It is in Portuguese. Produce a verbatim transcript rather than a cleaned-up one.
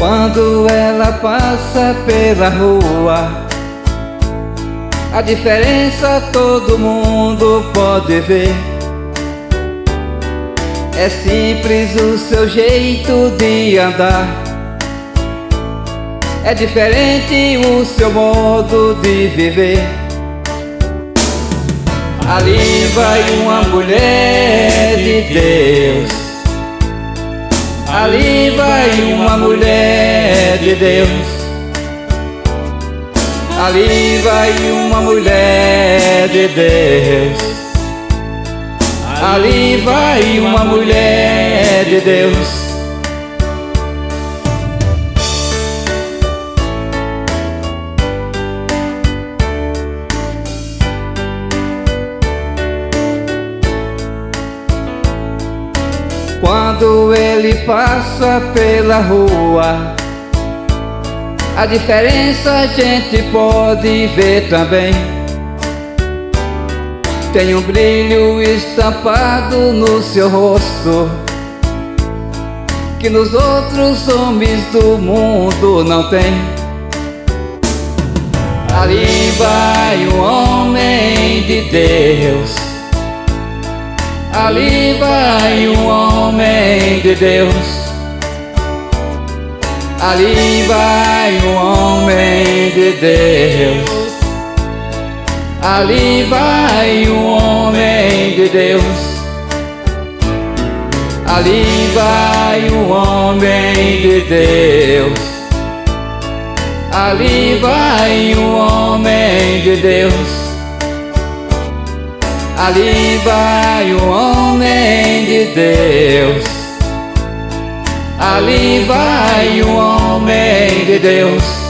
Quando ela passa pela rua, a diferença todo mundo pode ver. É simples o seu jeito de andar, é diferente o seu modo de viver. Ali vai uma mulher de Deus, ali vai uma mulher de Deus, ali vai uma mulher de Deus, ali vai uma mulher de Deus. Quando ele passa pela rua, a diferença a gente pode ver também. Tem um brilho estampado no seu rosto que nos outros homens do mundo não tem. Ali vai um homem de Deus, ali vai um homem de Deus, ali vai um homem de Deus, ali vai um homem de Deus, ali vai um homem de Deus, ali vai um homem de Deus, ali vai um homem de Deus, ali vai um homem de Deus.